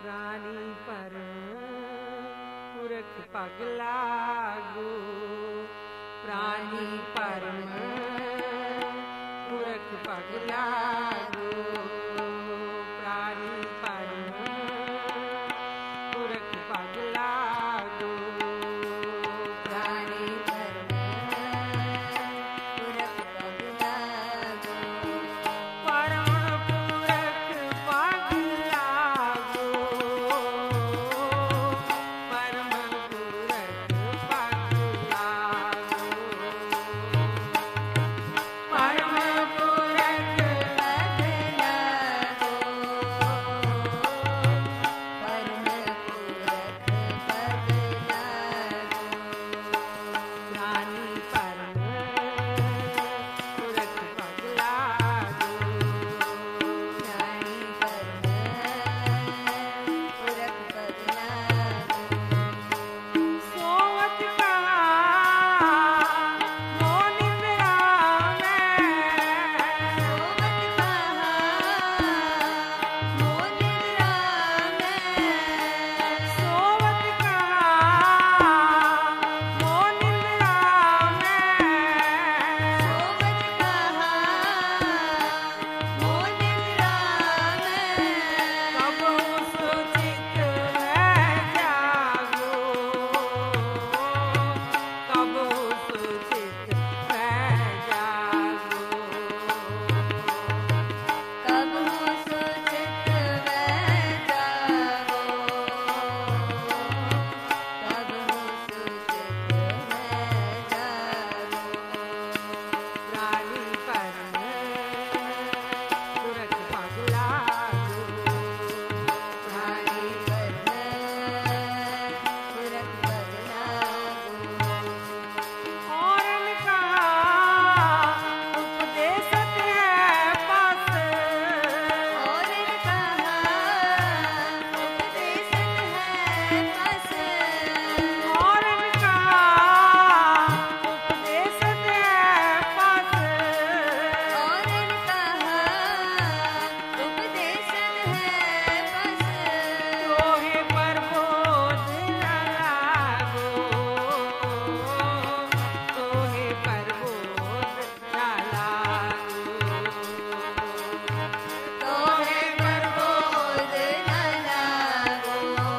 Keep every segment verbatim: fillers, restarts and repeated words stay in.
प्राणी परम पुरख पग लागो, प्राणी परम पुरख पग लागो, प्राणी परम पुरख पग लागो, प्राणी परम पुरख पग लागो, परम पुरख पग लागो, परम पुरख पग लागो, परम पुरख पग लागो, परम पुरख पग लागो, प्राणी परम पुरख पग लागो, प्राणी परम पुरख पग लागो, सोवत कहा मोह निद्रा में, सोवत कहा मोह निद्रा में, सोवत कहा मोह निद्रा में, सोवत कहा मोह निद्रा में, कब उस चित है जागो, कब उस चित है जागो, कब सुचित वह जागो, कब सुचित वह जागो, प्राणी परम पुरख पग लागो, प्राणी परम पुरख पग लागो, औरन कहा उपदेशत है बस, और कहा उपदेशत है बस, औरन कहा उपदेशत है बस, और कहा उपदेशत है बस, तोहे प्रबोध न लागो, तोहे प्रबोध न लागो, तोहे प्रबोध न लागो,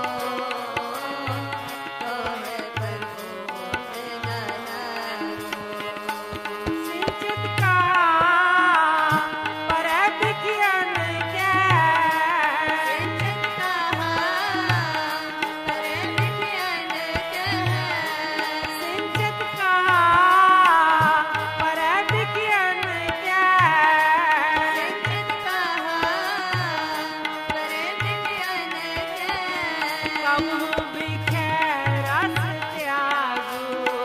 तोहे प्रबोध न लागो, सिंचित कहा पर विज्ञान के, सिंचित कहा पर विज्ञान कहे, सिंचित कहा पर विज्ञान के, सिंचित कहा पर विज्ञान कहे, कबहू बिखेर रस त्यागो,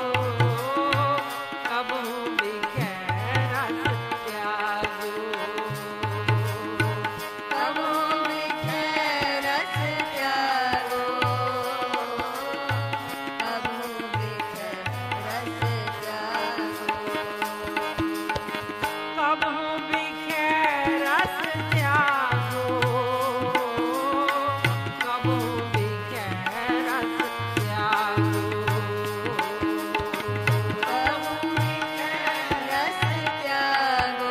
कबहू बिखेर रस त्यागो, कबो बिखे रस त्यागो, कबो बिखे रस त्यागो, कबहू बिखेर रस त्यागो, कबहू बिखेर रस त्यागो, कबो बिखे रस त्यागो,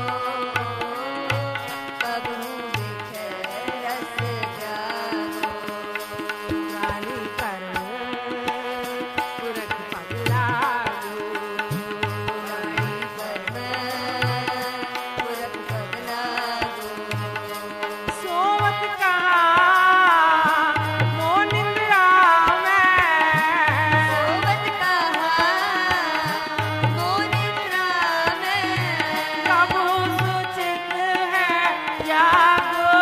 कबो बिखे रस त्यागो, प्राणी परम पुरख पग लागो, प्राणी परम पुरख पग लागो, सोवत कहा मोह निद्रा में, सोवत कहा मोह निद्रा में, कबहू सुचित है जागो,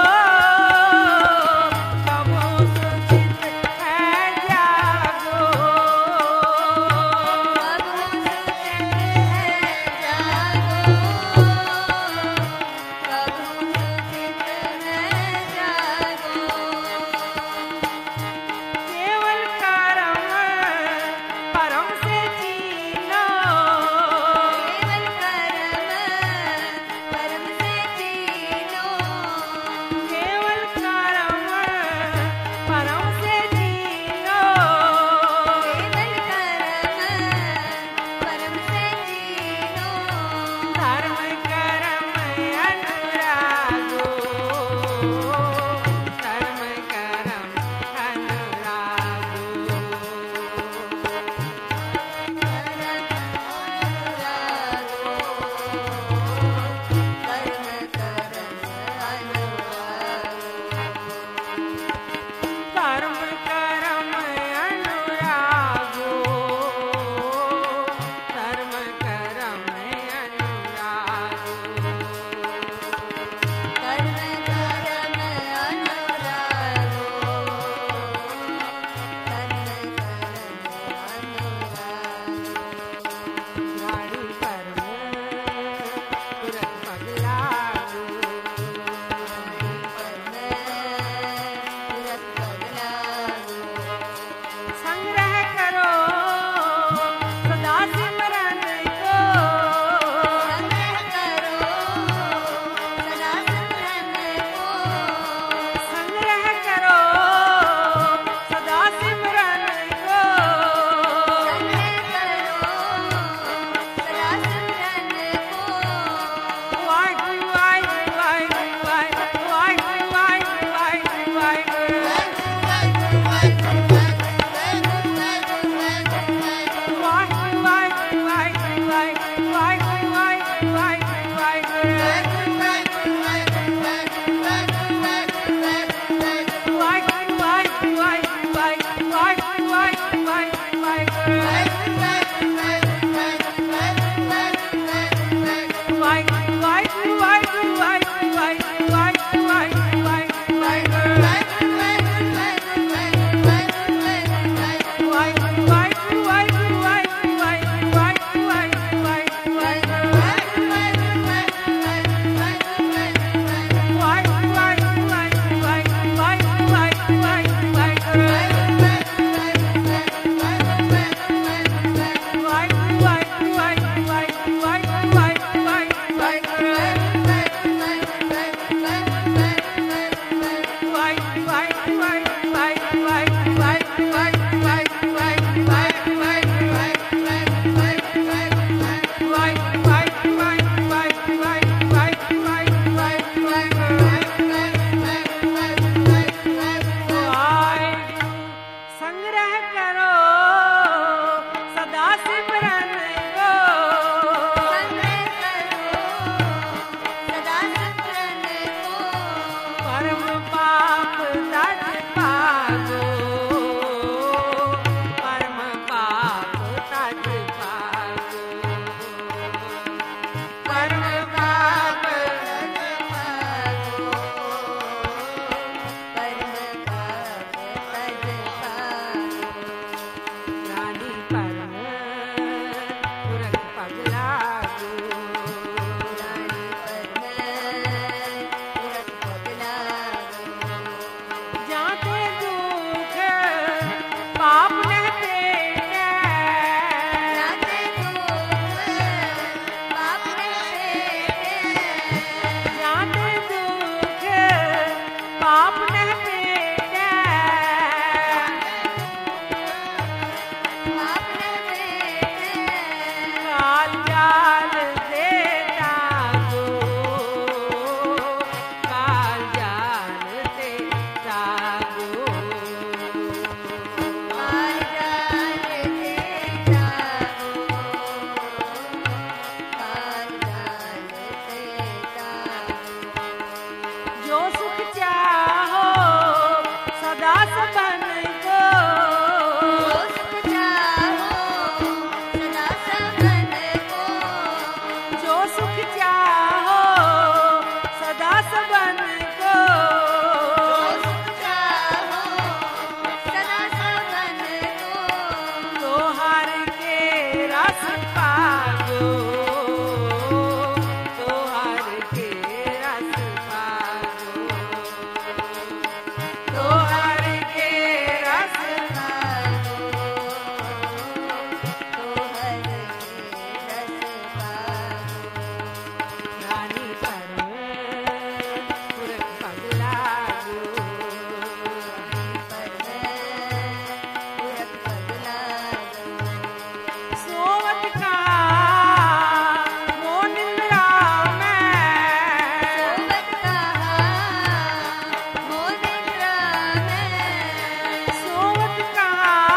कबहू सुचित है जागो, कब सुचित है जागो, कब सुचित है जागो, केवल कर्म परम से जीनो, केवल कर्म परम से जीनो, जो सुख चाहो सदा सबन को, जो सुख चाहो सदा सबन को, जो सुख चाहो सदा सबन को, जो सुख चाहो सदा सबन को, तोहार के रस पागो, तोहार के रस पागो, तोहार के रस पागो, तोहर के रस पागो। रानी पर पुरख पगलागो, पुरख पगलागो, सोवत का मोह निंद्रा में, सोवत कहा मोह निद्रा में, सोवत का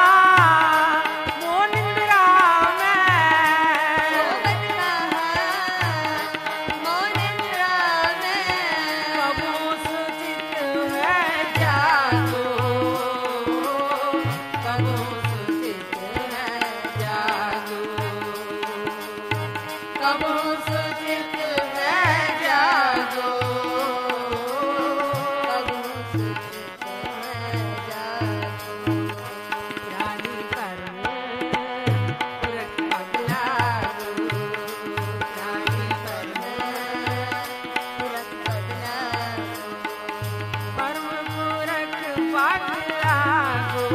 मोह निंद्रा में, सोवत कहा मोह निद्रा में, कबू सुचित है जागो, कबू सुचित है जागो, कबू सुचित है जागो, कबू सुचित है जागो। रानी पर पुरख पगलागो, रानी पर पुरख पगलागो, परम पुरख पगलागो,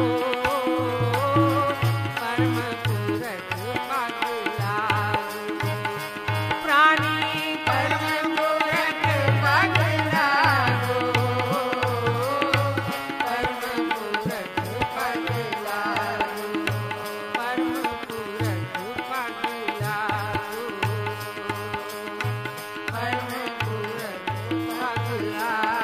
परम पुरख पगलागो, प्राणी परम पुरख पगलागो, परम पुरख पगलागो, परम पुरख पगलागो, परम पुरख पगलागो।